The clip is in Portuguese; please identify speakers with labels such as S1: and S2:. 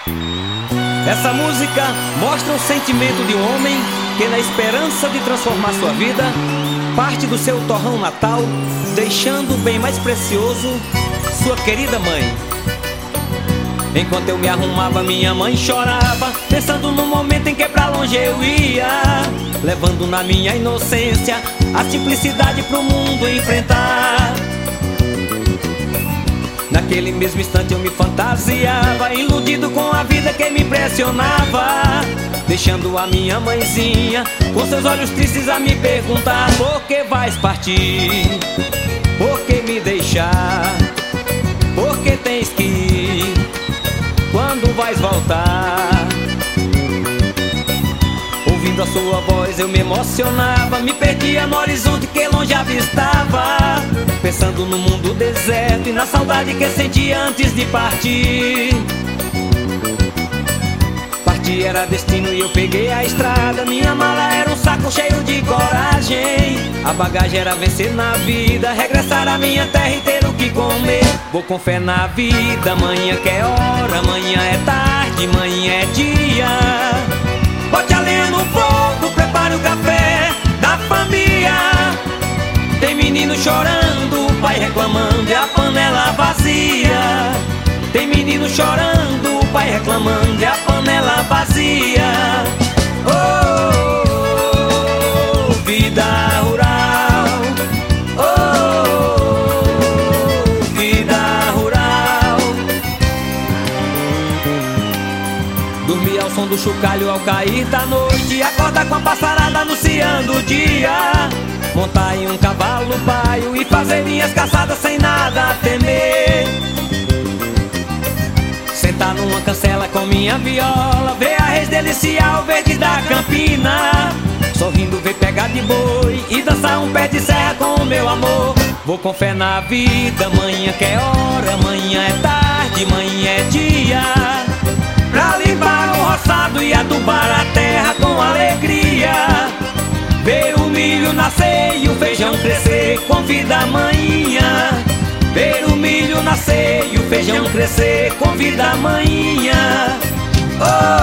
S1: Essa música mostra o sentimento de um homem que, na esperança de transformar sua vida, parte do seu torrão natal, deixando o bem mais precioso, sua querida mãe. Enquanto eu me arrumava, minha mãe chorava, pensando no momento em que pra longe eu ia, levando na minha inocência a simplicidade pro mundo enfrentar. Naquele mesmo instante eu me fantasiava, iludido com a vida que me impressionava, deixando a minha mãezinha com seus olhos tristes a me perguntar: por que vais partir? Por que me deixar? Por que tens que ir? Quando vais voltar? Ouvindo a sua voz eu me emocionava, me perdia no horizonte que longe avistava, pensando no mundo deserto e na saudade que sentia antes de partir. Partir era destino e eu peguei a estrada, minha mala era um saco cheio de coragem, a bagagem era vencer na vida, regressar à minha terra e ter o que comer. Vou com fé na vida, amanhã que é hora, amanhã é tarde, amanhã é dia. Bote a lenha no fogo, prepare o café da família. Tem menino chorando, o pai reclamando e a panela vazia. Tem menino chorando, o pai reclamando e a panela vazia. Oh, vida rural. Oh, vida rural. Dormir ao som do chocalho ao cair da noite, acorda com a passarada anunciando o dia, montar em um cavalo baio e fazer minhas caçadas sem nada a temer. Sentar numa cancela com minha viola, ver a res deliciar o verde da campina, sorrindo ver pegar de boi e dançar um pé de serra com o meu amor. Vou com fé na vida, amanhã que é hora, amanhã é tarde, amanhã é dia, pra limpar o roçado e adubar a terra com alegria. Ver o milho nascer e o feijão crescer com vida manhinha. Ver o milho nascer e o feijão crescer com vida manhinha. Oh!